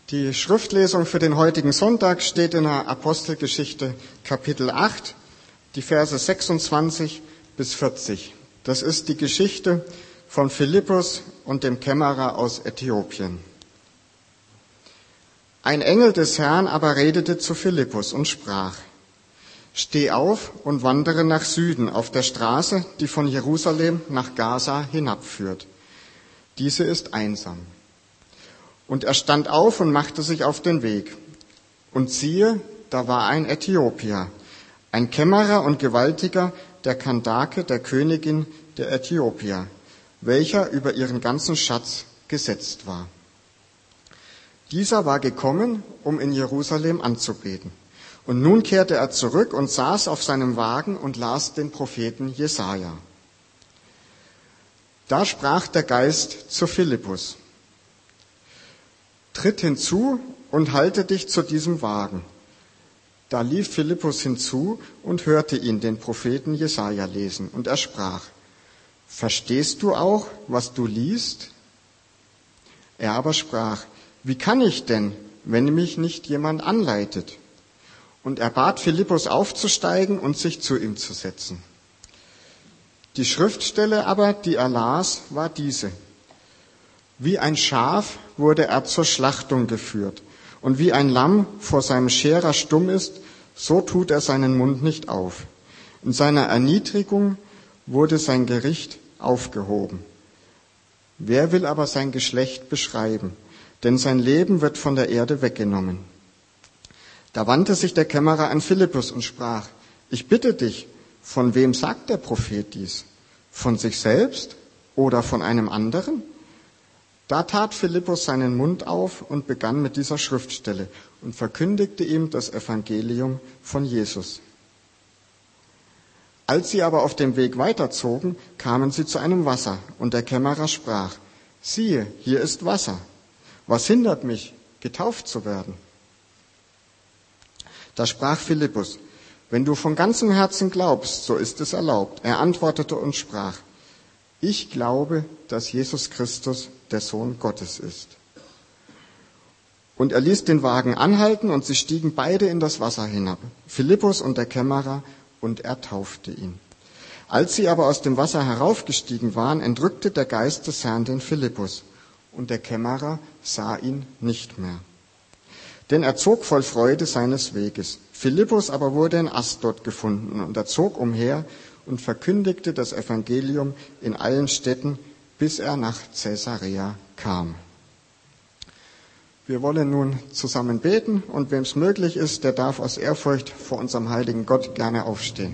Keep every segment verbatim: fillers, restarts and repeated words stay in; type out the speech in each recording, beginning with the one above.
Die Schriftlesung für den heutigen Sonntag steht in der Apostelgeschichte Kapitel acht, die Verse sechsundzwanzig bis vierzig. Das ist die Geschichte von Philippus und dem Kämmerer aus Äthiopien. Ein Engel des Herrn aber redete zu Philippus und sprach: Steh auf und wandere nach Süden auf der Straße, die von Jerusalem nach Gaza hinabführt. Diese ist einsam. Und er stand auf und machte sich auf den Weg. Und siehe, da war ein Äthiopier, ein Kämmerer und Gewaltiger der Kandake, der Königin der Äthiopier, welcher über ihren ganzen Schatz gesetzt war. Dieser war gekommen, um in Jerusalem anzubeten. Und nun kehrte er zurück und saß auf seinem Wagen und las den Propheten Jesaja. Da sprach der Geist zu Philippus: Tritt hinzu und halte dich zu diesem Wagen. Da lief Philippus hinzu und hörte ihn, den Propheten Jesaja, lesen. Und er sprach: Verstehst du auch, was du liest? Er aber sprach: Wie kann ich denn, wenn mich nicht jemand anleitet? Und er bat Philippus aufzusteigen und sich zu ihm zu setzen. Die Schriftstelle aber, die er las, war diese: Wie ein Schaf wurde er zur Schlachtung geführt, und wie ein Lamm vor seinem Scherer stumm ist, so tut er seinen Mund nicht auf. In seiner Erniedrigung wurde sein Gericht aufgehoben. Wer will aber sein Geschlecht beschreiben? Denn sein Leben wird von der Erde weggenommen. Da wandte sich der Kämmerer an Philippus und sprach: Ich bitte dich, von wem sagt der Prophet dies? Von sich selbst oder von einem anderen? Da tat Philippus seinen Mund auf und begann mit dieser Schriftstelle und verkündigte ihm das Evangelium von Jesus. Als sie aber auf dem Weg weiterzogen, kamen sie zu einem Wasser, und der Kämmerer sprach: Siehe, hier ist Wasser. Was hindert mich, getauft zu werden? Da sprach Philippus: Wenn du von ganzem Herzen glaubst, so ist es erlaubt. Er antwortete und sprach: Ich glaube, dass Jesus Christus der Sohn Gottes ist. Und er ließ den Wagen anhalten, und sie stiegen beide in das Wasser hinab, Philippus und der Kämmerer, und er taufte ihn. Als sie aber aus dem Wasser heraufgestiegen waren, entrückte der Geist des Herrn den Philippus, und der Kämmerer sah ihn nicht mehr. Denn er zog voll Freude seines Weges. Philippus aber wurde in Asdod gefunden, und er zog umher und verkündigte das Evangelium in allen Städten, bis er nach Caesarea kam. Wir wollen nun zusammen beten, und wem es möglich ist, der darf aus Ehrfurcht vor unserem heiligen Gott gerne aufstehen.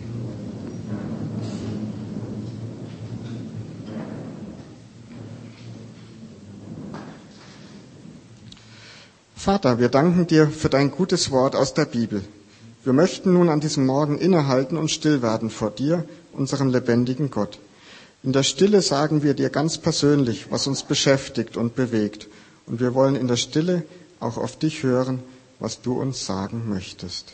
Vater, wir danken dir für dein gutes Wort aus der Bibel. Wir möchten nun an diesem Morgen innehalten und still werden vor dir, unserem lebendigen Gott. In der Stille sagen wir dir ganz persönlich, was uns beschäftigt und bewegt. Und wir wollen in der Stille auch auf dich hören, was du uns sagen möchtest.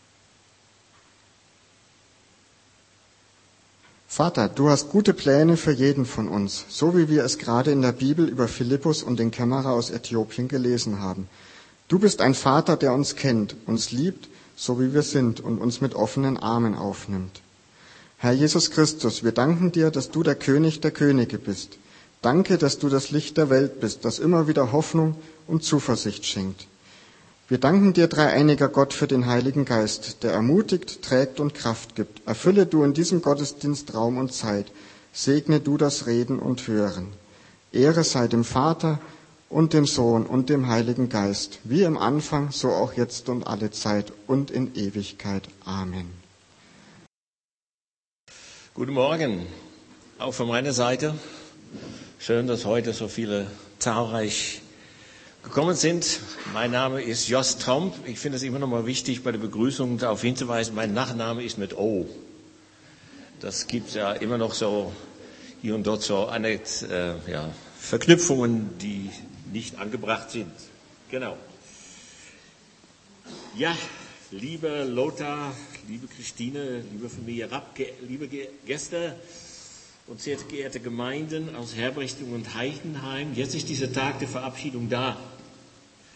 Vater, du hast gute Pläne für jeden von uns, so wie wir es gerade in der Bibel über Philippus und den Kämmerer aus Äthiopien gelesen haben. Du bist ein Vater, der uns kennt, uns liebt, so wie wir sind, und uns mit offenen Armen aufnimmt. Herr Jesus Christus, wir danken dir, dass du der König der Könige bist. Danke, dass du das Licht der Welt bist, das immer wieder Hoffnung und Zuversicht schenkt. Wir danken dir, dreieiniger Gott, für den Heiligen Geist, der ermutigt, trägt und Kraft gibt. Erfülle du in diesem Gottesdienst Raum und Zeit. Segne du das Reden und Hören. Ehre sei dem Vater und dem Sohn und dem Heiligen Geist, wie im Anfang, so auch jetzt und alle Zeit und in Ewigkeit. Amen. Guten Morgen, auch von meiner Seite. Schön, dass heute so viele zahlreich gekommen sind. Mein Name ist Jos Tromp. Ich finde es immer noch mal wichtig, bei der Begrüßung darauf hinzuweisen, mein Nachname ist mit O. Das gibt ja immer noch so hier und dort so eine, äh, ja, Verknüpfungen, die nicht angebracht sind. Genau. Ja, lieber Lothar, liebe Christine, liebe Familie Rapp, ge- liebe Ge- Gäste und sehr geehrte Gemeinden aus Herbrichtung und Heidenheim, jetzt ist dieser Tag der Verabschiedung da.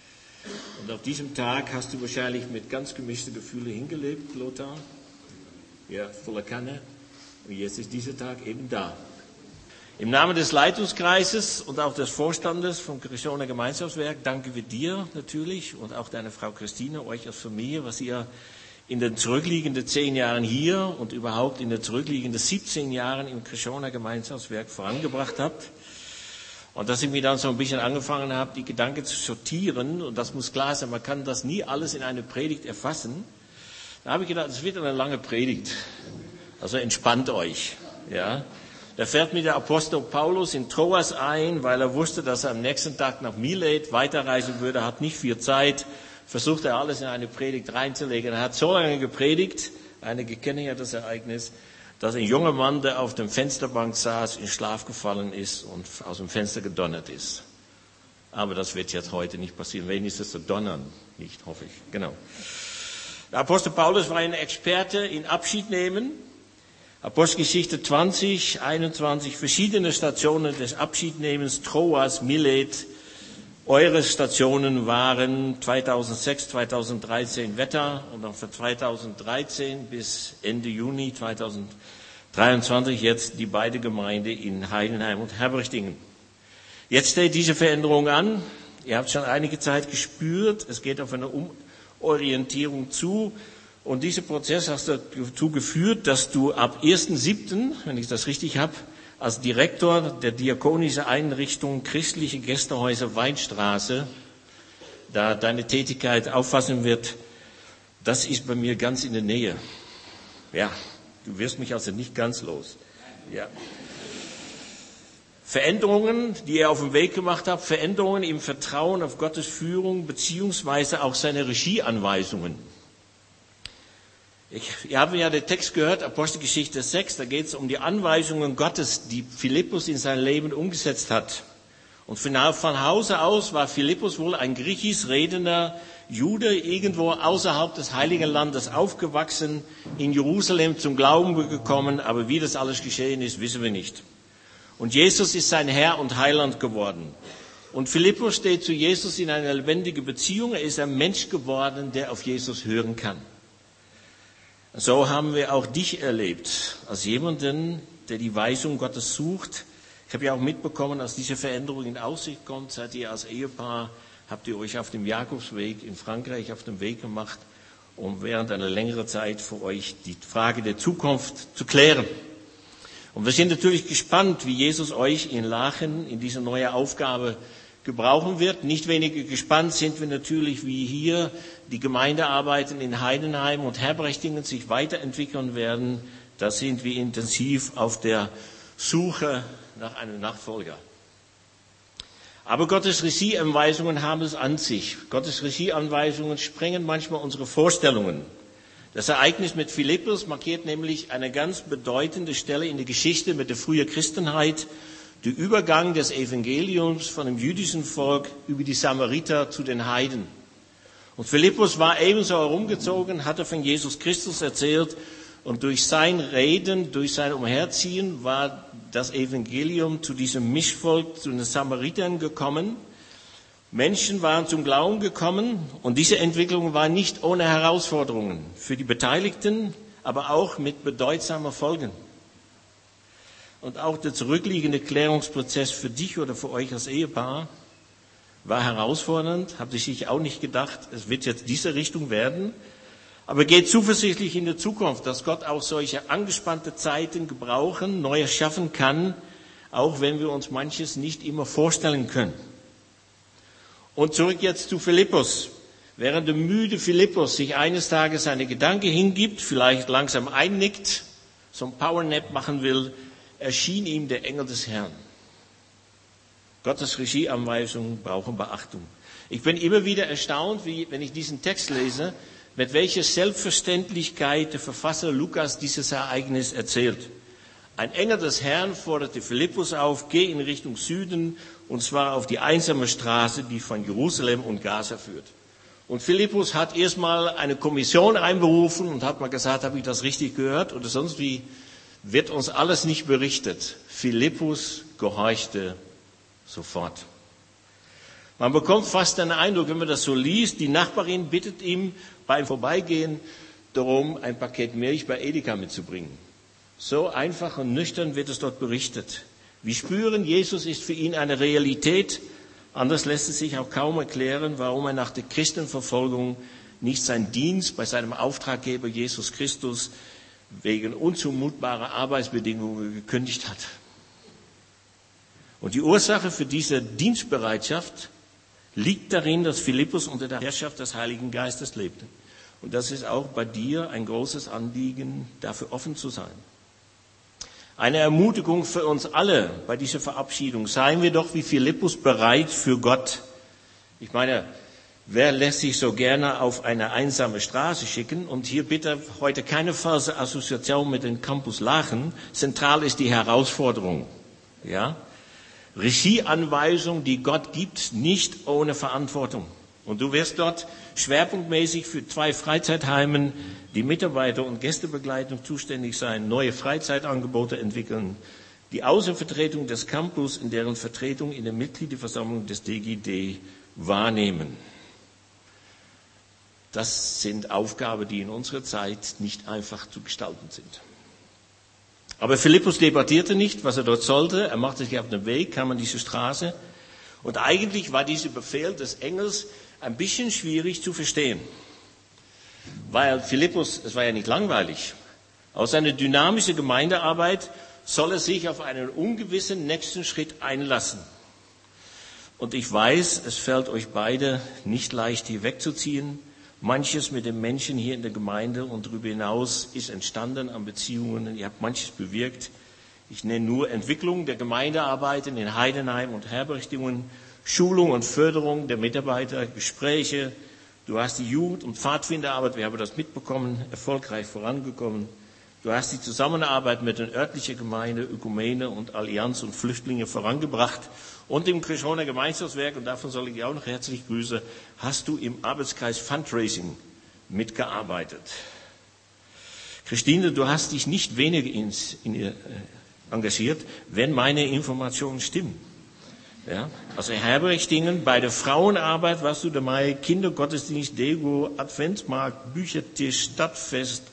Und auf diesem Tag hast du wahrscheinlich mit ganz gemischten Gefühlen hingelebt, Lothar. Ja, voller Kanne. Und jetzt ist dieser Tag eben da. Im Namen des Leitungskreises und auch des Vorstandes vom Christoner Gemeinschaftswerk danken wir dir natürlich und auch deiner Frau Christine, euch als Familie, was ihr in den zurückliegenden zehn Jahren hier und überhaupt in den zurückliegenden siebzehn Jahren im Christoner Gemeinschaftswerk vorangebracht habt. Und dass ich mir dann so ein bisschen angefangen habe, die Gedanken zu sortieren, und das muss klar sein, man kann das nie alles in eine Predigt erfassen. Da habe ich gedacht, es wird eine lange Predigt. Also entspannt euch, ja. Da fährt mir der Apostel Paulus in Troas ein, weil er wusste, dass er am nächsten Tag nach Milet weiterreisen würde, hat nicht viel Zeit, versucht er alles in eine Predigt reinzulegen. Er hat so lange gepredigt, einige kennen ja das Ereignis, dass ein junger Mann, der auf dem Fensterbank saß, in Schlaf gefallen ist und aus dem Fenster gedonnert ist. Aber das wird jetzt heute nicht passieren, wenigstens zu donnern, nicht, hoffe ich, genau. Der Apostel Paulus war ein Experte in Abschied nehmen. Apostelgeschichte zwanzig, einundzwanzig, verschiedene Stationen des Abschiednehmens, Troas, Milet. Eure Stationen waren zweitausendsechs, zweitausenddreizehn Wetter und dann von zweitausenddreizehn bis Ende Juni zweitausenddreiundzwanzig jetzt die beiden Gemeinden in Heidenheim und Herbrechtingen. Jetzt steht diese Veränderung an. Ihr habt schon einige Zeit gespürt, es geht auf eine Umorientierung zu. Und dieser Prozess hat dazu geführt, dass du ab ersten siebten, wenn ich das richtig habe, als Direktor der diakonischen Einrichtung Christliche Gästehäuser Weinstraße, da deine Tätigkeit auffassen wird, das ist bei mir ganz in der Nähe. Ja, du wirst mich also nicht ganz los. Ja. Veränderungen, die ihr auf dem Weg gemacht habt, Veränderungen im Vertrauen auf Gottes Führung, beziehungsweise auch seine Regieanweisungen. Ich, ihr habt ja den Text gehört, Apostelgeschichte sechs, da geht es um die Anweisungen Gottes, die Philippus in sein Leben umgesetzt hat. Und von Hause aus war Philippus wohl ein griechisch redender Jude, irgendwo außerhalb des Heiligen Landes aufgewachsen, in Jerusalem zum Glauben gekommen, aber wie das alles geschehen ist, wissen wir nicht. Und Jesus ist sein Herr und Heiland geworden. Und Philippus steht zu Jesus in einer lebendigen Beziehung, er ist ein Mensch geworden, der auf Jesus hören kann. So haben wir auch dich erlebt, als jemanden, der die Weisung Gottes sucht. Ich habe ja auch mitbekommen, als diese Veränderung in Aussicht kommt, seid ihr als Ehepaar, habt ihr euch auf dem Jakobsweg in Frankreich auf den Weg gemacht, um während einer längeren Zeit für euch die Frage der Zukunft zu klären. Und wir sind natürlich gespannt, wie Jesus euch in Lachen in diese neue Aufgabe gebrauchen wird. Nicht weniger gespannt sind wir natürlich, wie hier die Gemeindearbeiten in Heidenheim und Herbrechtingen sich weiterentwickeln werden. Da sind wir intensiv auf der Suche nach einem Nachfolger. Aber Gottes Regieanweisungen haben es an sich. Gottes Regieanweisungen sprengen manchmal unsere Vorstellungen. Das Ereignis mit Philippus markiert nämlich eine ganz bedeutende Stelle in der Geschichte mit der frühen Christenheit, der Übergang des Evangeliums von dem jüdischen Volk über die Samariter zu den Heiden. Und Philippus war ebenso herumgezogen, hatte von Jesus Christus erzählt und durch sein Reden, durch sein Umherziehen war das Evangelium zu diesem Mischvolk, zu den Samaritern gekommen. Menschen waren zum Glauben gekommen und diese Entwicklung war nicht ohne Herausforderungen für die Beteiligten, aber auch mit bedeutsamen Folgen. Und auch der zurückliegende Klärungsprozess für dich oder für euch als Ehepaar war herausfordernd. Habt ihr sich auch nicht gedacht, es wird jetzt diese Richtung werden. Aber geht zuversichtlich in die Zukunft, dass Gott auch solche angespannte Zeiten gebrauchen, Neues schaffen kann, auch wenn wir uns manches nicht immer vorstellen können. Und zurück jetzt zu Philippus. Während der müde Philippus sich eines Tages seine Gedanken hingibt, vielleicht langsam einnickt, so ein Powernap machen will, erschien ihm der Engel des Herrn. Gottes Regieanweisungen brauchen Beachtung. Ich bin immer wieder erstaunt, wie, wenn ich diesen Text lese, mit welcher Selbstverständlichkeit der Verfasser Lukas dieses Ereignis erzählt. Ein Engel des Herrn forderte Philippus auf, geh in Richtung Süden, und zwar auf die einsame Straße, die von Jerusalem und Gaza führt. Und Philippus hat erstmal eine Kommission einberufen und hat mal gesagt, habe ich das richtig gehört? Oder sonst wie wird uns alles nicht berichtet. Philippus gehorchte sofort. Man bekommt fast den Eindruck, wenn man das so liest, die Nachbarin bittet ihm beim Vorbeigehen darum, ein Paket Milch bei Edeka mitzubringen. So einfach und nüchtern wird es dort berichtet. Wir spüren, Jesus ist für ihn eine Realität. Anders lässt es sich auch kaum erklären, warum er nach der Christenverfolgung nicht seinen Dienst bei seinem Auftraggeber Jesus Christus wegen unzumutbarer Arbeitsbedingungen gekündigt hat. Und die Ursache für diese Dienstbereitschaft liegt darin, dass Philippus unter der Herrschaft des Heiligen Geistes lebte. Und das ist auch bei dir ein großes Anliegen, dafür offen zu sein. Eine Ermutigung für uns alle bei dieser Verabschiedung. Seien wir doch wie Philippus bereit für Gott. Ich meine, wer lässt sich so gerne auf eine einsame Straße schicken? Und hier bitte heute keine falsche Assoziation mit dem Campus Lachen. Zentral ist die Herausforderung. Ja? Regieanweisung, die Gott gibt, nicht ohne Verantwortung. Und du wirst dort schwerpunktmäßig für zwei Freizeitheimen die Mitarbeiter- und Gästebegleitung zuständig sein, neue Freizeitangebote entwickeln, die Außenvertretung des Campus in deren Vertretung in der Mitgliederversammlung des D G D wahrnehmen. Das sind Aufgaben, die in unserer Zeit nicht einfach zu gestalten sind. Aber Philippus debattierte nicht, was er dort sollte. Er machte sich auf den Weg, kam an diese Straße. Und eigentlich war dieser Befehl des Engels ein bisschen schwierig zu verstehen. Weil Philippus, es war ja nicht langweilig, aus seiner dynamischen Gemeindearbeit soll er sich auf einen ungewissen nächsten Schritt einlassen. Und ich weiß, es fällt euch beide nicht leicht, hier wegzuziehen. Manches mit den Menschen hier in der Gemeinde und darüber hinaus ist entstanden an Beziehungen. Ihr habt manches bewirkt. Ich nenne nur Entwicklung der Gemeindearbeit in Heidenheim und Herbergungen, Schulung und Förderung der Mitarbeiter, Gespräche. Du hast die Jugend- und Pfadfinderarbeit, wir haben das mitbekommen, erfolgreich vorangekommen. Du hast die Zusammenarbeit mit den örtlichen Gemeinden, Ökumene und Allianz und Flüchtlinge vorangebracht. Und im Krischoner Gemeinschaftswerk, und davon soll ich dich auch noch herzlich grüßen, hast du im Arbeitskreis Fundraising mitgearbeitet. Christine, du hast dich nicht weniger ins, in ihr, äh, engagiert, wenn meine Informationen stimmen. Ja, also Herbergstingen, bei der Frauenarbeit warst du dabei, Kindergottesdienst, Dego, Adventsmarkt, Büchertisch, Stadtfest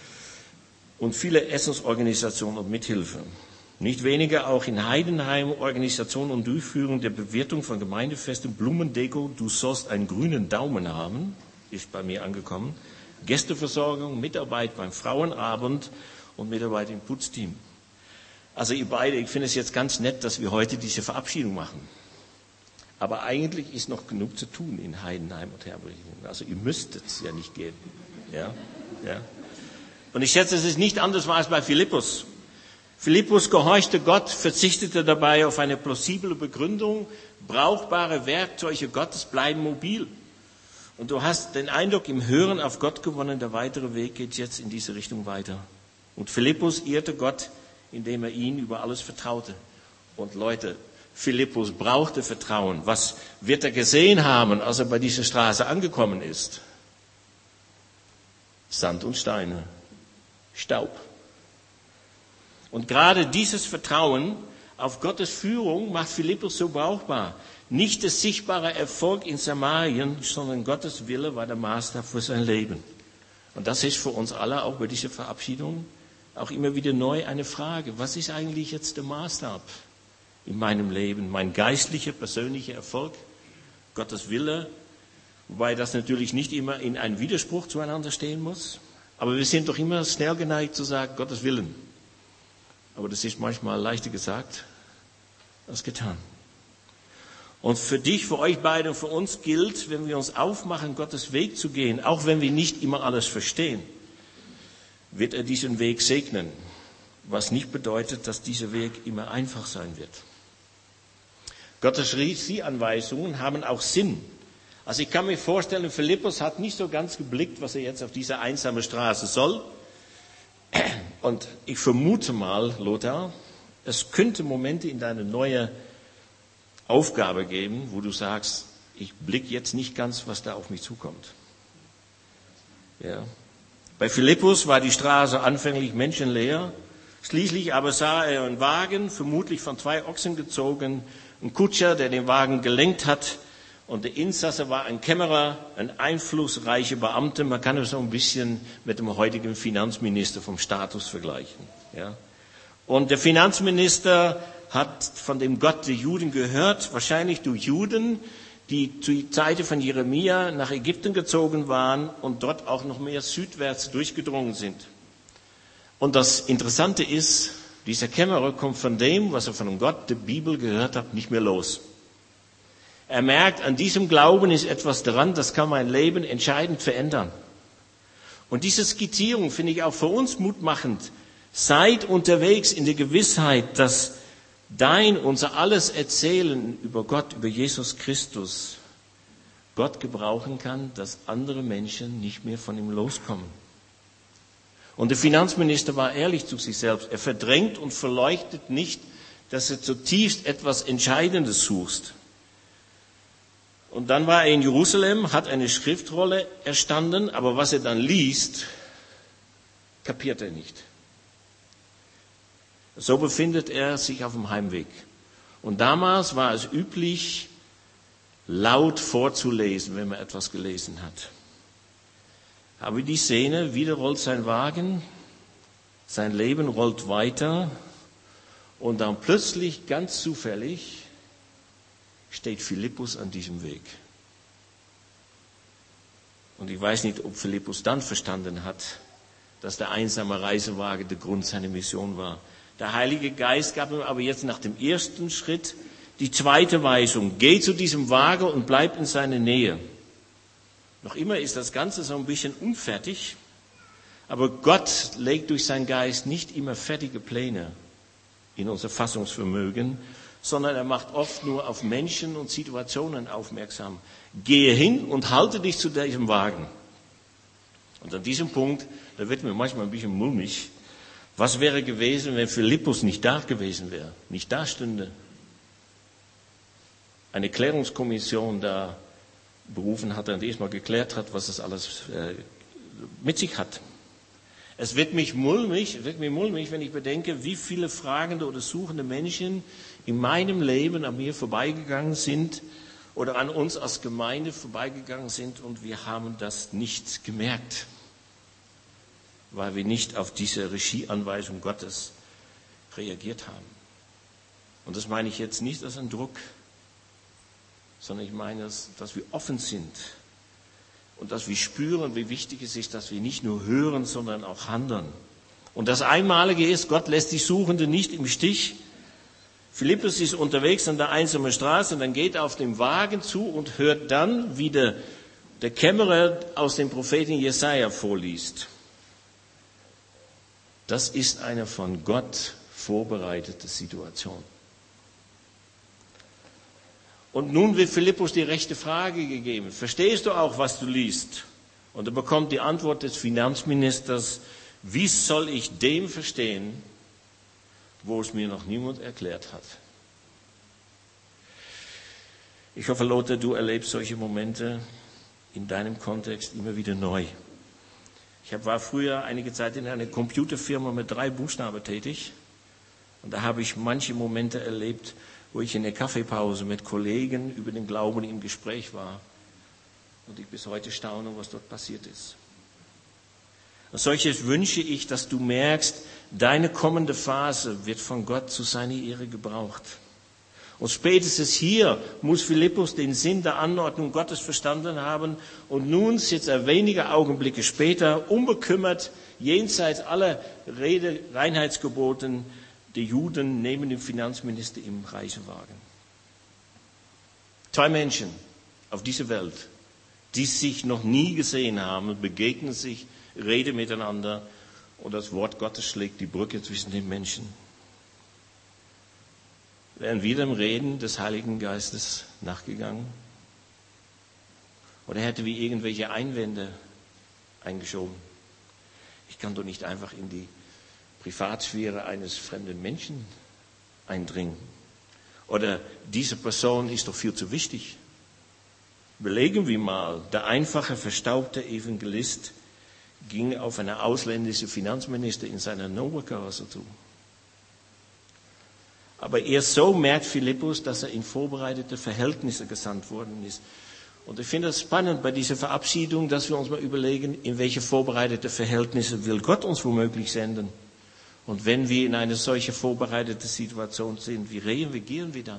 und viele Essensorganisationen und Mithilfe. Nicht weniger auch in Heidenheim Organisation und Durchführung der Bewirtung von Gemeindefesten, Blumendeko, du sollst einen grünen Daumen haben, ist bei mir angekommen, Gästeversorgung, Mitarbeit beim Frauenabend und Mitarbeit im Putzteam. Also ihr beide, ich finde es jetzt ganz nett, dass wir heute diese Verabschiedung machen. Aber eigentlich ist noch genug zu tun in Heidenheim und Herbergingen. Also ihr müsstet es ja nicht gehen. Ja? Ja. Und ich schätze, es ist nicht anders als bei Philippus. Philippus gehorchte Gott, verzichtete dabei auf eine plausible Begründung. Brauchbare Werkzeuge Gottes bleiben mobil. Und du hast den Eindruck im Hören auf Gott gewonnen, der weitere Weg geht jetzt in diese Richtung weiter. Und Philippus ehrte Gott, indem er ihn über alles vertraute. Und Leute, Philippus brauchte Vertrauen. Was wird er gesehen haben, als er bei dieser Straße angekommen ist? Sand und Steine, Staub. Und gerade dieses Vertrauen auf Gottes Führung macht Philippus so brauchbar. Nicht der sichtbare Erfolg in Samarien, sondern Gottes Wille war der Maßstab für sein Leben. Und das ist für uns alle, auch bei dieser Verabschiedung, auch immer wieder neu eine Frage. Was ist eigentlich jetzt der Maßstab in meinem Leben? Mein geistlicher, persönlicher Erfolg? Gottes Wille? Wobei das natürlich nicht immer in einem Widerspruch zueinander stehen muss. Aber wir sind doch immer schnell geneigt zu sagen, Gottes Willen. Aber das ist manchmal leichter gesagt als getan. Und für dich, für euch beide und für uns gilt, wenn wir uns aufmachen, Gottes Weg zu gehen, auch wenn wir nicht immer alles verstehen, wird er diesen Weg segnen, was nicht bedeutet, dass dieser Weg immer einfach sein wird. Gottes Regieanweisungen haben auch Sinn. Also ich kann mir vorstellen, Philippus hat nicht so ganz geblickt, was er jetzt auf dieser einsamen Straße soll. Und ich vermute mal, Lothar, es könnte Momente in deine neue Aufgabe geben, wo du sagst, ich blicke jetzt nicht ganz, was da auf mich zukommt. Ja. Bei Philippus war die Straße anfänglich menschenleer. Schließlich aber sah er einen Wagen, vermutlich von zwei Ochsen gezogen, einen Kutscher, der den Wagen gelenkt hat. Und der Insasse war ein Kämmerer, ein einflussreicher Beamter. Man kann es so ein bisschen mit dem heutigen Finanzminister vom Status vergleichen. Ja. Und der Finanzminister hat von dem Gott der Juden gehört, wahrscheinlich durch Juden, die zur Zeit von Jeremia nach Ägypten gezogen waren und dort auch noch mehr südwärts durchgedrungen sind. Und das Interessante ist, dieser Kämmerer kommt von dem, was er von dem Gott der Bibel gehört hat, nicht mehr los. Er merkt, an diesem Glauben ist etwas dran, das kann mein Leben entscheidend verändern. Und diese Skizzierung finde ich auch für uns mutmachend. Seid unterwegs in der Gewissheit, dass dein, unser alles Erzählen über Gott, über Jesus Christus, Gott gebrauchen kann, dass andere Menschen nicht mehr von ihm loskommen. Und der Finanzminister war ehrlich zu sich selbst. Er verdrängt und verleugnet nicht, dass er zutiefst etwas Entscheidendes sucht. Und dann war er in Jerusalem, hat eine Schriftrolle erstanden, aber was er dann liest, kapiert er nicht. So befindet er sich auf dem Heimweg. Und damals war es üblich, laut vorzulesen, wenn man etwas gelesen hat. Aber die Szene, wieder rollt sein Wagen, sein Leben rollt weiter und dann plötzlich, ganz zufällig, steht Philippus an diesem Weg. Und ich weiß nicht, ob Philippus dann verstanden hat, dass der einsame Reisewagen der Grund seiner Mission war. Der Heilige Geist gab ihm aber jetzt nach dem ersten Schritt die zweite Weisung. Geh zu diesem Wagen und bleib in seiner Nähe. Noch immer ist das Ganze so ein bisschen unfertig, aber Gott legt durch seinen Geist nicht immer fertige Pläne in unser Fassungsvermögen, sondern er macht oft nur auf Menschen und Situationen aufmerksam. Gehe hin und halte dich zu diesem Wagen. Und an diesem Punkt, da wird mir manchmal ein bisschen mulmig. Was wäre gewesen, wenn Philippus nicht da gewesen wäre, nicht da stünde? Eine Klärungskommission da berufen hat und erstmal geklärt hat, was das alles äh, mit sich hat. Es wird mich mulmig, es wird mir mulmig, wenn ich bedenke, wie viele fragende oder suchende Menschen in meinem Leben an mir vorbeigegangen sind oder an uns als Gemeinde vorbeigegangen sind und wir haben das nicht gemerkt, weil wir nicht auf diese Regieanweisung Gottes reagiert haben. Und das meine ich jetzt nicht als einen Druck, sondern ich meine, dass, dass wir offen sind und dass wir spüren, wie wichtig es ist, dass wir nicht nur hören, sondern auch handeln. Und das Einmalige ist, Gott lässt die Suchenden nicht im Stich. Philippus ist unterwegs an der einsamen Straße und dann geht er auf den Wagen zu und hört dann, wie der, der Kämmerer aus dem Propheten Jesaja vorliest. Das ist eine von Gott vorbereitete Situation. Und nun wird Philippus die rechte Frage gegeben. Verstehst du auch, was du liest? Und er bekommt die Antwort des Finanzministers, wie soll ich dem verstehen, wo es mir noch niemand erklärt hat? Ich hoffe, Lothar, du erlebst solche Momente in deinem Kontext immer wieder neu. Ich war früher einige Zeit in einer Computerfirma mit drei Buchstaben tätig. Und da habe ich manche Momente erlebt, wo ich in der Kaffeepause mit Kollegen über den Glauben im Gespräch war. Und ich bis heute staune, was dort passiert ist. Als solches wünsche ich, dass du merkst, deine kommende Phase wird von Gott zu seiner Ehre gebraucht. Und spätestens hier muss Philippus den Sinn der Anordnung Gottes verstanden haben. Und nun sitzt er wenige Augenblicke später, unbekümmert, jenseits aller Rede, Reinheitsgeboten der Juden neben dem Finanzminister im Reisewagen. Zwei Menschen auf dieser Welt, die sich noch nie gesehen haben, begegnen sich, reden miteinander und das Wort Gottes schlägt die Brücke zwischen den Menschen. Wären wir dem Reden des Heiligen Geistes nachgegangen? Oder hätten wir irgendwelche Einwände eingeschoben? Ich kann doch nicht einfach in die Privatsphäre eines fremden Menschen eindringen. Oder diese Person ist doch viel zu wichtig. Belegen wir mal, der einfache, verstaubte Evangelist ging auf einen ausländischen Finanzminister in seiner Nobelkasse zu. Aber erst so merkt Philippus, dass er in vorbereitete Verhältnisse gesandt worden ist. Und ich finde es spannend bei dieser Verabschiedung, dass wir uns mal überlegen, in welche vorbereitete Verhältnisse will Gott uns womöglich senden. Und wenn wir in eine solche vorbereitete Situation sind, wie reagieren wir dann?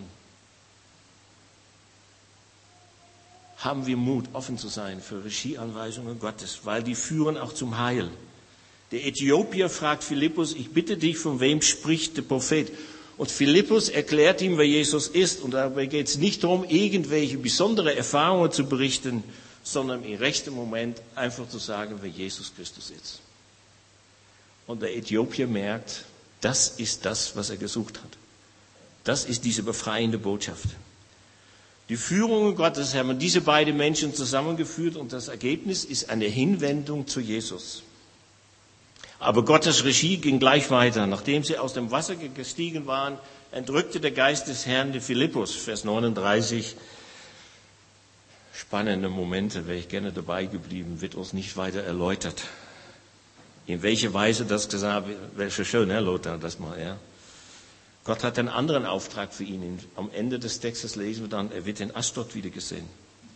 Haben wir Mut, offen zu sein für Regieanweisungen Gottes, weil die führen auch zum Heil. Der Äthiopier fragt Philippus, ich bitte dich, von wem spricht der Prophet? Und Philippus erklärt ihm, wer Jesus ist. Und dabei geht es nicht darum, irgendwelche besondere Erfahrungen zu berichten, sondern im rechten Moment einfach zu sagen, wer Jesus Christus ist. Und der Äthiopier merkt, das ist das, was er gesucht hat. Das ist diese befreiende Botschaft. Die Führung Gottes haben diese beiden Menschen zusammengeführt und das Ergebnis ist eine Hinwendung zu Jesus. Aber Gottes Regie ging gleich weiter. Nachdem sie aus dem Wasser gestiegen waren, entrückte der Geist des Herrn den Philippus. Vers neununddreißig. Spannende Momente, wäre ich gerne dabei geblieben, wird uns nicht weiter erläutert. In welcher Weise das gesagt wird, wäre schon schön, Herr Lothar, das mal, ja. Gott hat einen anderen Auftrag für ihn. Am Ende des Textes lesen wir dann, er wird in Asdod wieder gesehen.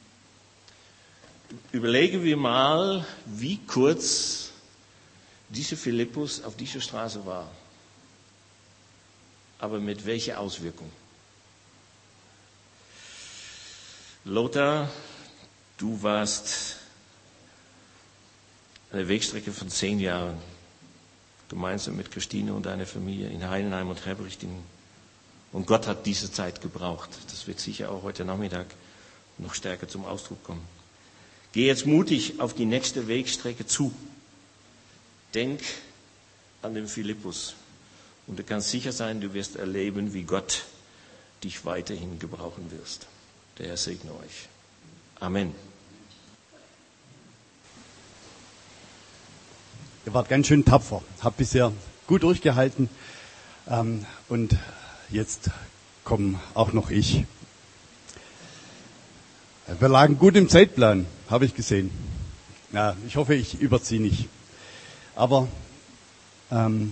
Überlegen wir mal, wie kurz dieser Philippus auf dieser Straße war. Aber mit welcher Auswirkung? Lothar, du warst eine Wegstrecke von zehn Jahren. Gemeinsam mit Christine und deiner Familie in Heidenheim und Herberichtingen. Und Gott hat diese Zeit gebraucht. Das wird sicher auch heute Nachmittag noch stärker zum Ausdruck kommen. Geh jetzt mutig auf die nächste Wegstrecke zu. Denk an den Philippus. Und du kannst sicher sein, du wirst erleben, wie Gott dich weiterhin gebrauchen wirst. Der Herr segne euch. Amen. Ihr wart ganz schön tapfer, habt bisher gut durchgehalten ähm, und jetzt komme auch noch ich. Wir lagen gut im Zeitplan, habe ich gesehen. Ja, ich hoffe, ich überziehe nicht. Aber ähm,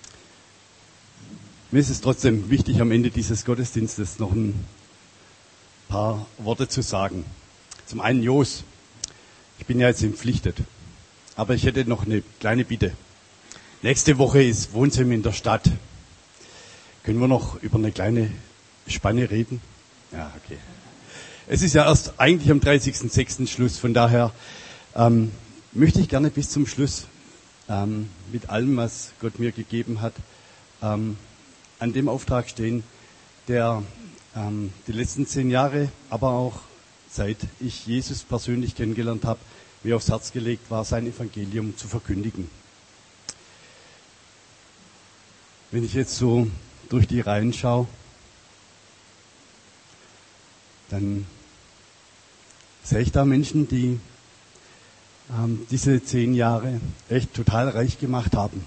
mir ist es trotzdem wichtig, am Ende dieses Gottesdienstes noch ein paar Worte zu sagen. Zum einen Jos, ich bin ja jetzt entpflichtet. Aber ich hätte noch eine kleine Bitte. Nächste Woche ist Wohnzimmer in der Stadt. Können wir noch über eine kleine Spanne reden? Ja, okay. Es ist ja erst eigentlich am dreißigsten sechsten Schluss. Von daher ähm, möchte ich gerne bis zum Schluss ähm, mit allem, was Gott mir gegeben hat, ähm, an dem Auftrag stehen, der ähm, die letzten zehn Jahre, aber auch seit ich Jesus persönlich kennengelernt habe, mir aufs Herz gelegt war, sein Evangelium zu verkündigen. Wenn ich jetzt so durch die Reihen schaue, dann sehe ich da Menschen, die ähm, diese zehn Jahre echt total reich gemacht haben.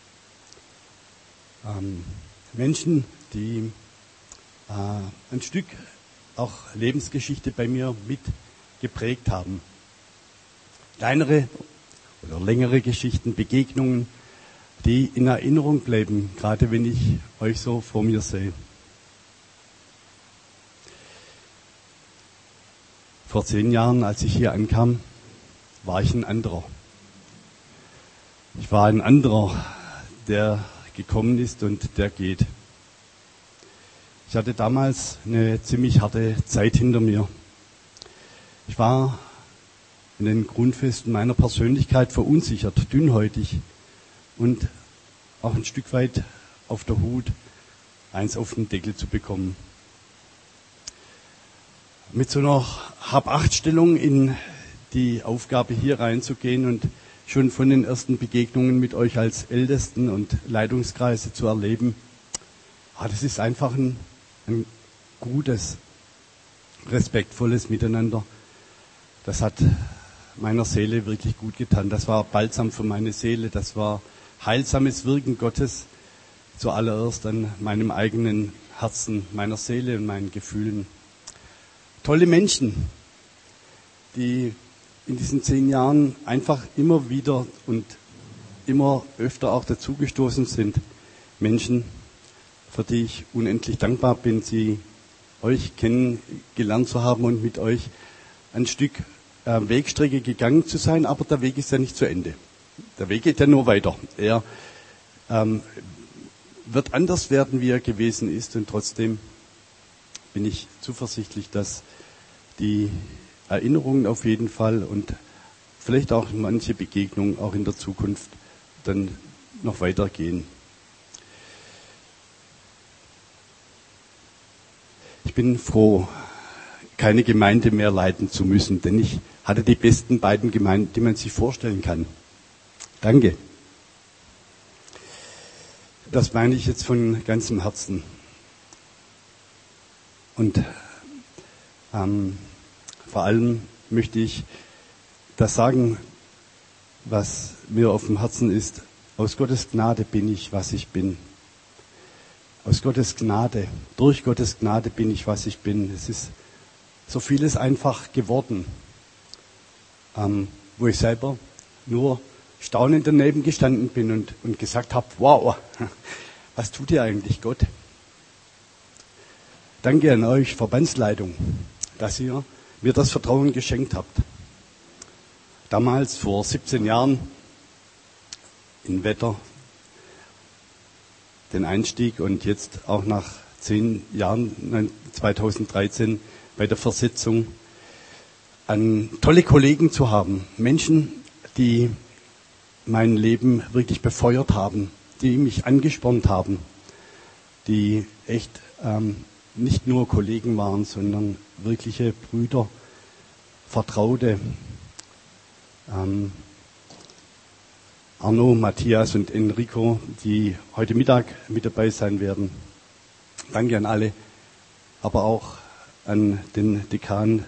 Ähm, Menschen, die äh, ein Stück auch Lebensgeschichte bei mir mit geprägt haben. Kleinere oder längere Geschichten, Begegnungen, die in Erinnerung bleiben, gerade wenn ich euch so vor mir sehe. Vor zehn Jahren, als ich hier ankam, war ich ein anderer. Ich war ein anderer, der gekommen ist und der geht. Ich hatte damals eine ziemlich harte Zeit hinter mir. Ich war in den Grundfesten meiner Persönlichkeit verunsichert, dünnhäutig und auch ein Stück weit auf der Hut, eins auf den Deckel zu bekommen. Mit so einer Hab-Acht-Stellung in die Aufgabe hier reinzugehen und schon von den ersten Begegnungen mit euch als Ältesten und Leitungskreise zu erleben, ah, das ist einfach ein, ein gutes, respektvolles Miteinander. Das hat meiner Seele wirklich gut getan. Das war Balsam für meine Seele. Das war heilsames Wirken Gottes zuallererst an meinem eigenen Herzen, meiner Seele und meinen Gefühlen. Tolle Menschen, die in diesen zehn Jahren einfach immer wieder und immer öfter auch dazugestoßen sind. Menschen, für die ich unendlich dankbar bin, sie euch kennengelernt zu haben und mit euch ein Stück äh, Wegstrecke gegangen zu sein, aber der Weg ist ja nicht zu Ende. Der Weg geht ja nur weiter. Er ähm, wird anders werden, wie er gewesen ist, und trotzdem bin ich zuversichtlich, dass die Erinnerungen auf jeden Fall und vielleicht auch manche Begegnungen auch in der Zukunft dann noch weitergehen. Ich bin froh, keine Gemeinde mehr leiten zu müssen, denn ich hatte die besten beiden Gemeinden, die man sich vorstellen kann. Danke. Das meine ich jetzt von ganzem Herzen. Und ähm, vor allem möchte ich das sagen, was mir auf dem Herzen ist. Aus Gottes Gnade bin ich, was ich bin. Aus Gottes Gnade, durch Gottes Gnade bin ich, was ich bin. Es ist so vieles einfach geworden, ähm, wo ich selber nur staunend daneben gestanden bin und, und gesagt habe, wow, was tut ihr eigentlich, Gott? Danke an euch, Verbandsleitung, dass ihr mir das Vertrauen geschenkt habt. Damals, vor siebzehn Jahren, in Wetter, den Einstieg und jetzt auch nach zehn Jahren, zweitausenddreizehn, bei der Versetzung, an tolle Kollegen zu haben. Menschen, die mein Leben wirklich befeuert haben, die mich angespornt haben, die echt ähm, nicht nur Kollegen waren, sondern wirkliche Brüder, Vertraute. Ähm, Arno, Matthias und Enrico, die heute Mittag mit dabei sein werden. Danke an alle, aber auch an den Dekan,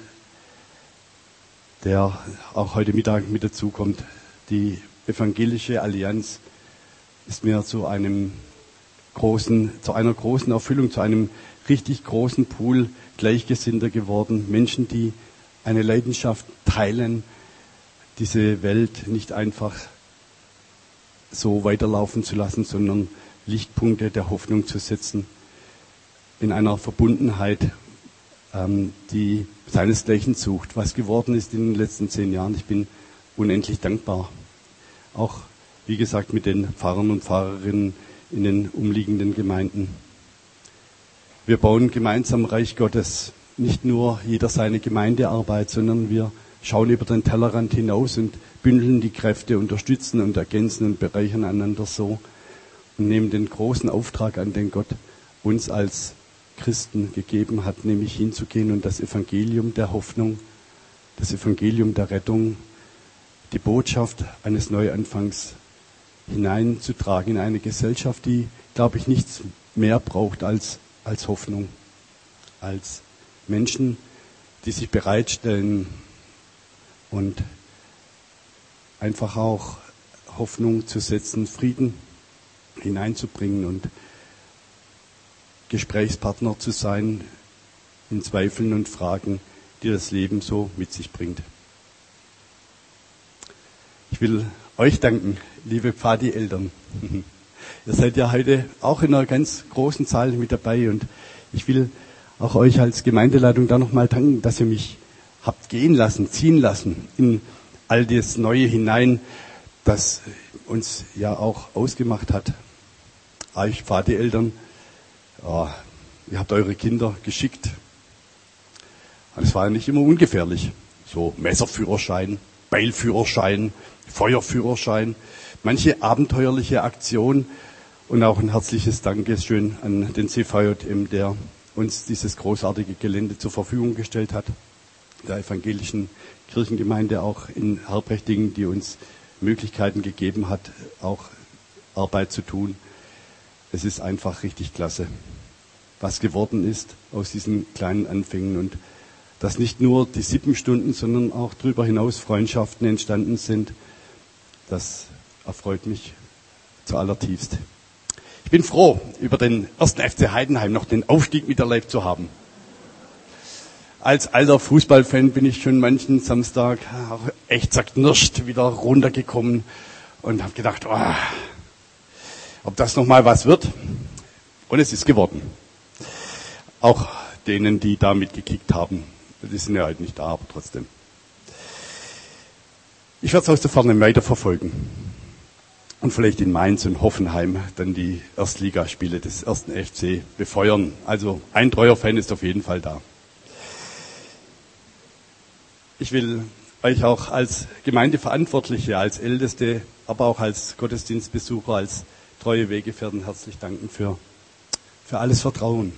der auch heute Mittag mit dazukommt. Die Evangelische Allianz ist mir zu einem großen, zu einer großen Erfüllung, zu einem richtig großen Pool Gleichgesinnter geworden. Menschen, die eine Leidenschaft teilen, diese Welt nicht einfach so weiterlaufen zu lassen, sondern Lichtpunkte der Hoffnung zu setzen in einer Verbundenheit, ähm, die seinesgleichen sucht. Was geworden ist in den letzten zehn Jahren, ich bin unendlich dankbar. Auch, wie gesagt, mit den Pfarrern und Pfarrerinnen in den umliegenden Gemeinden. Wir bauen gemeinsam Reich Gottes, nicht nur jeder seine Gemeindearbeit, sondern wir schauen über den Tellerrand hinaus und bündeln die Kräfte, unterstützen und ergänzen und bereichern einander so und nehmen den großen Auftrag an, den Gott uns als Christen gegeben hat, nämlich hinzugehen und das Evangelium der Hoffnung, das Evangelium der Rettung, die Botschaft eines Neuanfangs hineinzutragen in eine Gesellschaft, die, glaube ich, nichts mehr braucht als, als Hoffnung, als Menschen, die sich bereitstellen und einfach auch Hoffnung zu setzen, Frieden hineinzubringen und Gesprächspartner zu sein in Zweifeln und Fragen, die das Leben so mit sich bringt. Ich will euch danken, liebe Pfadi-Eltern. Ihr seid ja heute auch in einer ganz großen Zahl mit dabei und ich will auch euch als Gemeindeleitung da nochmal danken, dass ihr mich habt gehen lassen, ziehen lassen in all das Neue hinein, das uns ja auch ausgemacht hat. Euch Pfadi-Eltern, ja, ihr habt eure Kinder geschickt. Es war ja nicht immer ungefährlich. So Messerführerschein, Beilführerschein, Feuerführerschein, manche abenteuerliche Aktion und auch ein herzliches Dankeschön an den C V J M, der uns dieses großartige Gelände zur Verfügung gestellt hat, der evangelischen Kirchengemeinde auch in Herbrechting, die uns Möglichkeiten gegeben hat, auch Arbeit zu tun. Es ist einfach richtig klasse, was geworden ist aus diesen kleinen Anfängen und dass nicht nur die Sippenstunden, sondern auch darüber hinaus Freundschaften entstanden sind. Das erfreut mich zuallertiefst. Ich bin froh, über den ersten F C Heidenheim noch den Aufstieg miterlebt zu haben. Als alter Fußballfan bin ich schon manchen Samstag auch echt zerknirscht wieder runtergekommen und habe gedacht, oh, ob das nochmal was wird. Und es ist geworden. Auch denen, die da mitgekickt haben. Die sind ja halt nicht da, aber trotzdem. Ich werde es aus der Ferne weiterverfolgen. Und vielleicht in Mainz und Hoffenheim dann die Erstligaspiele des ersten F C befeuern. Also ein treuer Fan ist auf jeden Fall da. Ich will euch auch als Gemeindeverantwortliche, als Älteste, aber auch als Gottesdienstbesucher, als treue Weggefährten herzlich danken für, für alles Vertrauen.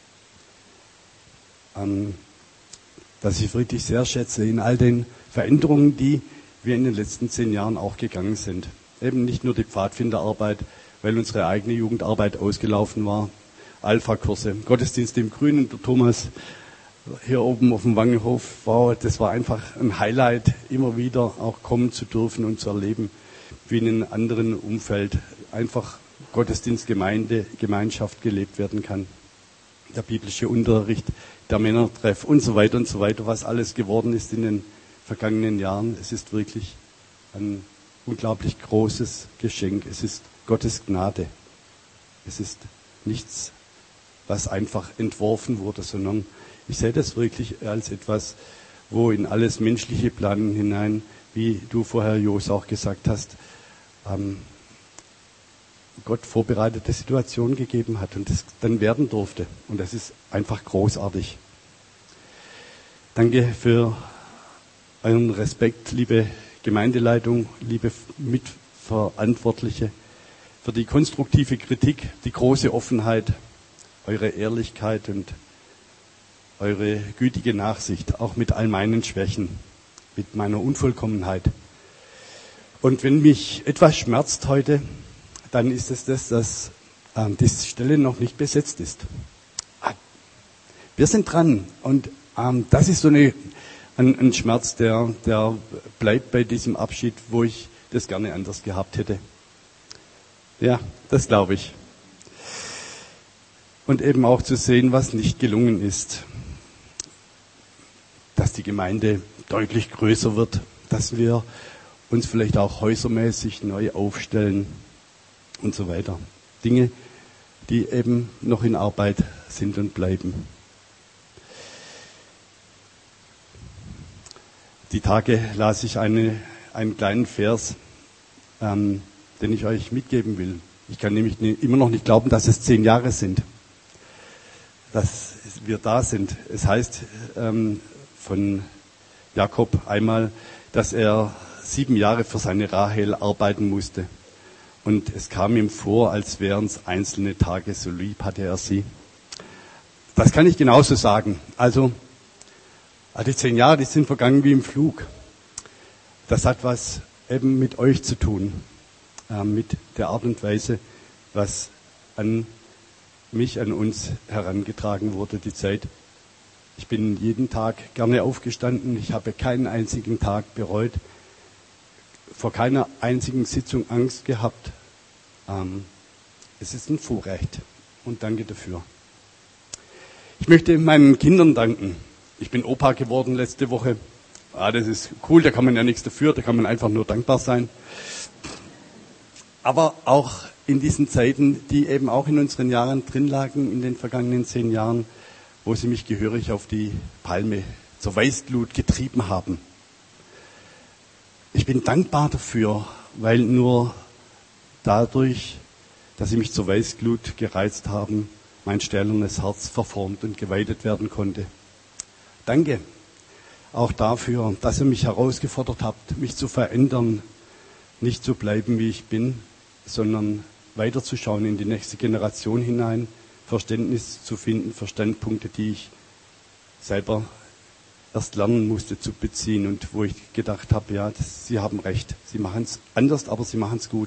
Ähm, das ich wirklich sehr schätze in all den Veränderungen, die wir in den letzten zehn Jahren auch gegangen sind. Eben nicht nur die Pfadfinderarbeit, weil unsere eigene Jugendarbeit ausgelaufen war, Alpha-Kurse, Gottesdienst im Grünen, der Thomas hier oben auf dem Wangenhof, wow, das war einfach ein Highlight, immer wieder auch kommen zu dürfen und zu erleben, wie in einem anderen Umfeld einfach Gottesdienst, Gemeinde, Gemeinschaft gelebt werden kann. Der biblische Unterricht, der Männertreff und so weiter und so weiter, was alles geworden ist in den vergangenen Jahren. Es ist wirklich ein unglaublich großes Geschenk. Es ist Gottes Gnade. Es ist nichts, was einfach entworfen wurde, sondern ich sehe das wirklich als etwas, wo in alles menschliche Planen hinein, wie du vorher, Jos, auch gesagt hast, ähm, Gott vorbereitete Situationen gegeben hat und das dann werden durfte. Und das ist einfach großartig. Danke für euren Respekt, liebe Gemeindeleitung, liebe Mitverantwortliche, für die konstruktive Kritik, die große Offenheit, eure Ehrlichkeit und eure gütige Nachsicht, auch mit all meinen Schwächen, mit meiner Unvollkommenheit. Und wenn mich etwas schmerzt heute, dann ist es das, dass ähm, die Stelle noch nicht besetzt ist. Wir sind dran und ähm, das ist so eine, ein, ein Schmerz, der, der bleibt bei diesem Abschied, wo ich das gerne anders gehabt hätte. Ja, das glaube ich. Und eben auch zu sehen, was nicht gelungen ist. Dass die Gemeinde deutlich größer wird, dass wir uns vielleicht auch häusermäßig neu aufstellen und so weiter. Dinge, die eben noch in Arbeit sind und bleiben. Die Tage las ich eine, einen kleinen Vers, ähm, den ich euch mitgeben will. Ich kann nämlich nie, immer noch nicht glauben, dass es zehn Jahre sind, dass wir da sind. Es heißt ähm, von Jakob einmal, dass er sieben Jahre für seine Rahel arbeiten musste. Und es kam ihm vor, als wären es einzelne Tage, so lieb hatte er sie. Das kann ich genauso sagen. Also, die zehn Jahre, die sind vergangen wie im Flug. Das hat was eben mit euch zu tun, äh, mit der Art und Weise, was an mich, an uns herangetragen wurde, die Zeit. Ich bin jeden Tag gerne aufgestanden. Ich habe keinen einzigen Tag bereut, vor keiner einzigen Sitzung Angst gehabt. Ähm, es ist ein Vorrecht und danke dafür. Ich möchte meinen Kindern danken. Ich bin Opa geworden letzte Woche. Ah, das ist cool, da kann man ja nichts dafür, da kann man einfach nur dankbar sein. Aber auch in diesen Zeiten, die eben auch in unseren Jahren drin lagen, in den vergangenen zehn Jahren, wo sie mich gehörig auf die Palme zur Weißglut getrieben haben. Ich bin dankbar dafür, weil nur dadurch, dass sie mich zur Weißglut gereizt haben, mein stählernes Herz verformt und geweidet werden konnte. Danke auch dafür, dass ihr mich herausgefordert habt, mich zu verändern, nicht zu bleiben, wie ich bin, sondern weiterzuschauen in die nächste Generation hinein, Verständnis zu finden für Standpunkte, die ich selber erst lernen musste zu beziehen und wo ich gedacht habe, ja, das, Sie haben recht, Sie machen es anders, aber Sie machen es gut.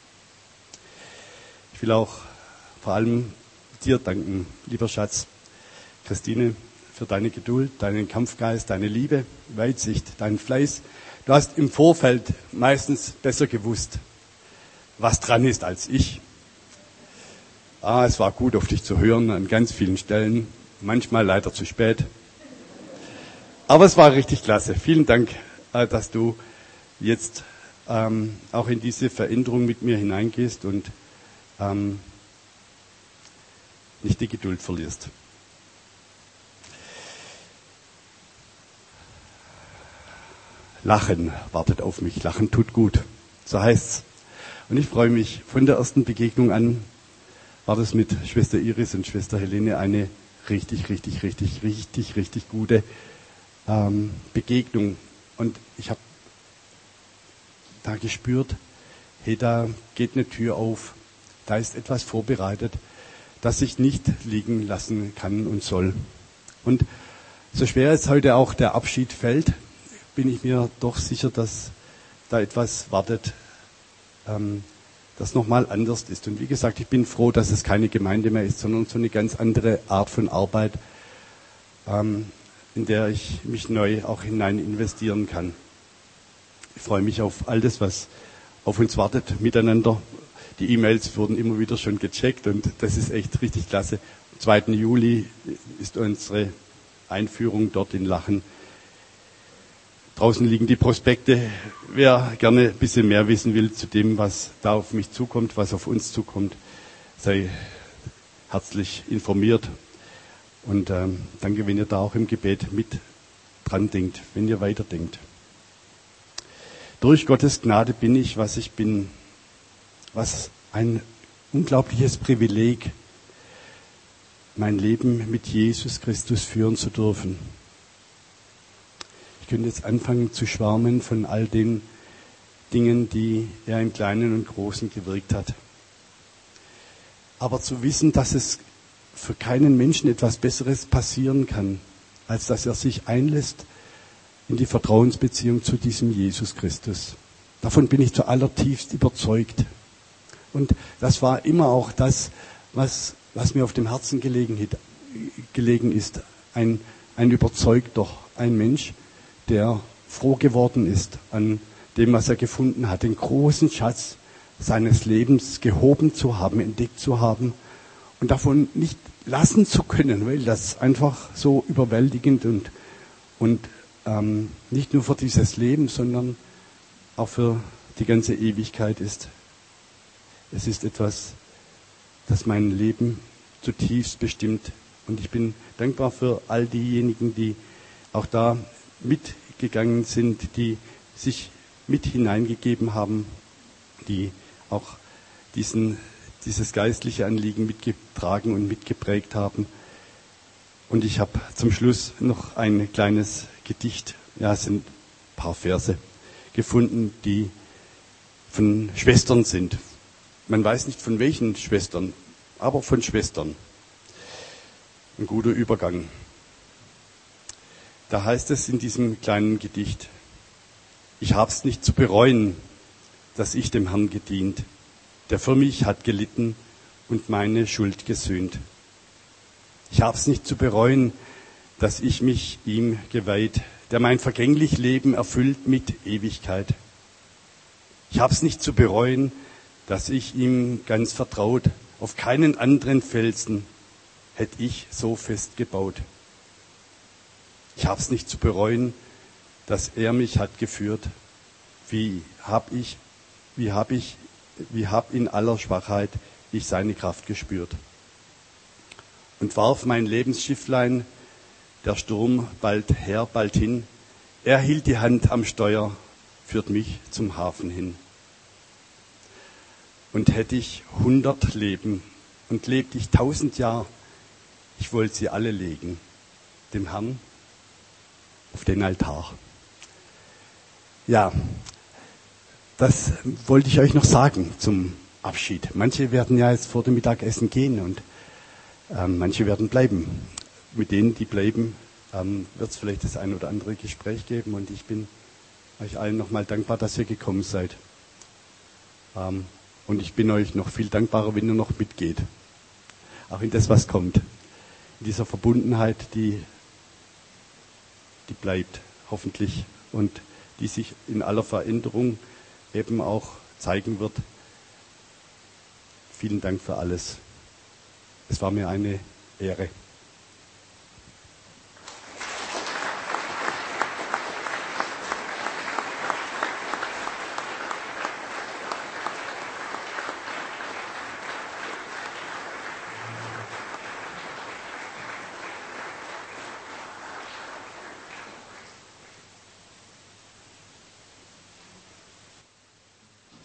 Ich will auch vor allem dir danken, lieber Schatz, Christine, für deine Geduld, deinen Kampfgeist, deine Liebe, Weitsicht, deinen Fleiß. Du hast im Vorfeld meistens besser gewusst, was dran ist als ich. Ah, es war gut, auf dich zu hören an ganz vielen Stellen, manchmal leider zu spät. Aber es war richtig klasse. Vielen Dank, dass du jetzt ähm, auch in diese Veränderung mit mir hineingehst und ähm, nicht die Geduld verlierst. Lachen wartet auf mich. Lachen tut gut. So heißt's. Und ich freue mich. Von der ersten Begegnung an war das mit Schwester Iris und Schwester Helene eine richtig, richtig, richtig, richtig, richtig gute ähm, Begegnung. Und ich habe da gespürt, hey, da geht eine Tür auf. Da ist etwas vorbereitet, das ich nicht liegen lassen kann und soll. Und so schwer jetzt heute auch der Abschied fällt, bin ich mir doch sicher, dass da etwas wartet, ähm, das nochmal anders ist. Und wie gesagt, ich bin froh, dass es keine Gemeinde mehr ist, sondern so eine ganz andere Art von Arbeit, ähm, in der ich mich neu auch hinein investieren kann. Ich freue mich auf all das, was auf uns wartet miteinander. Die E-Mails wurden immer wieder schon gecheckt und das ist echt richtig klasse. Am zweiten Juli ist unsere Einführung dort in Lachen. Draußen liegen die Prospekte. Wer gerne ein bisschen mehr wissen will zu dem, was da auf mich zukommt, was auf uns zukommt, sei herzlich informiert. Und ähm, danke, wenn ihr da auch im Gebet mit dran denkt, wenn ihr weiterdenkt. Durch Gottes Gnade bin ich, was ich bin. Was ein unglaubliches Privileg, mein Leben mit Jesus Christus führen zu dürfen. Ich könnte jetzt anfangen zu schwärmen von all den Dingen, die er im Kleinen und Großen gewirkt hat. Aber zu wissen, dass es für keinen Menschen etwas Besseres passieren kann, als dass er sich einlässt in die Vertrauensbeziehung zu diesem Jesus Christus. Davon bin ich zu allertiefst überzeugt. Und das war immer auch das, was, was mir auf dem Herzen gelegen, gelegen ist. Ein, ein Überzeugter, ein Mensch, der froh geworden ist an dem, was er gefunden hat, den großen Schatz seines Lebens gehoben zu haben, entdeckt zu haben und davon nicht lassen zu können, weil das einfach so überwältigend und, und ähm, nicht nur für dieses Leben, sondern auch für die ganze Ewigkeit ist. Es ist etwas, das mein Leben zutiefst bestimmt. Und ich bin dankbar für all diejenigen, die auch da mitgegangen sind, die sich mit hineingegeben haben, die auch diesen, dieses geistliche Anliegen mitgetragen und mitgeprägt haben. Und ich habe zum Schluss noch ein kleines Gedicht, ja, es sind ein paar Verse gefunden, die von Schwestern sind. Man weiß nicht von welchen Schwestern, aber von Schwestern. Ein guter Übergang. Da heißt es in diesem kleinen Gedicht: Ich hab's nicht zu bereuen, dass ich dem Herrn gedient, der für mich hat gelitten und meine Schuld gesühnt. Ich hab's nicht zu bereuen, dass ich mich ihm geweiht, der mein vergänglich Leben erfüllt mit Ewigkeit. Ich hab's nicht zu bereuen, dass ich ihm ganz vertraut, auf keinen anderen Felsen hätte ich so fest gebaut. Ich hab's nicht zu bereuen, dass er mich hat geführt. Wie hab ich, wie hab ich, wie hab in aller Schwachheit ich seine Kraft gespürt. Und warf mein Lebensschifflein, der Sturm bald her, bald hin. Er hielt die Hand am Steuer, führt mich zum Hafen hin. Und hätte ich hundert Leben und lebte ich tausend Jahr, ich wollte sie alle legen, dem Herrn auf den Altar. Ja, das wollte ich euch noch sagen zum Abschied. Manche werden ja jetzt vor dem Mittagessen gehen und ähm, manche werden bleiben. Mit denen, die bleiben, ähm, wird es vielleicht das ein oder andere Gespräch geben und ich bin euch allen nochmal dankbar, dass ihr gekommen seid. Ähm, Und ich bin euch noch viel dankbarer, wenn ihr noch mitgeht. Auch in das, was kommt. In dieser Verbundenheit, die, die bleibt, hoffentlich. Und die sich in aller Veränderung eben auch zeigen wird. Vielen Dank für alles. Es war mir eine Ehre.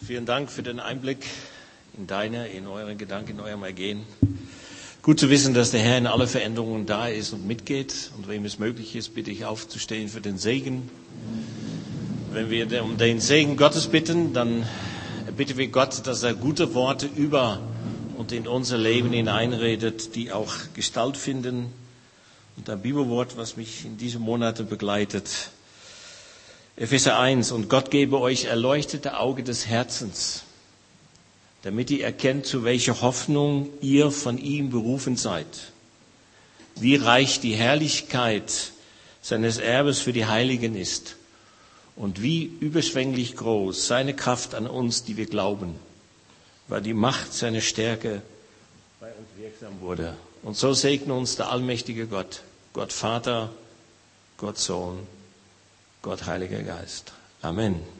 Vielen Dank für den Einblick in deine, in eure Gedanken, in eurem Ergehen. Gut zu wissen, dass der Herr in alle Veränderungen da ist und mitgeht. Und wem es möglich ist, bitte ich aufzustehen für den Segen. Wenn wir um den Segen Gottes bitten, dann bitten wir Gott, dass er gute Worte über und in unser Leben hineinredet, die auch Gestalt finden. Und ein Bibelwort, was mich in diesen Monaten begleitet. Epheser eins, und Gott gebe euch erleuchtete Auge des Herzens, damit ihr erkennt, zu welcher Hoffnung ihr von ihm berufen seid. Wie reich die Herrlichkeit seines Erbes für die Heiligen ist und wie überschwänglich groß seine Kraft an uns, die wir glauben, weil die Macht seiner Stärke bei uns wirksam wurde. Und so segne uns der allmächtige Gott, Gott Vater, Gott Sohn, Gott Heiliger Geist. Amen.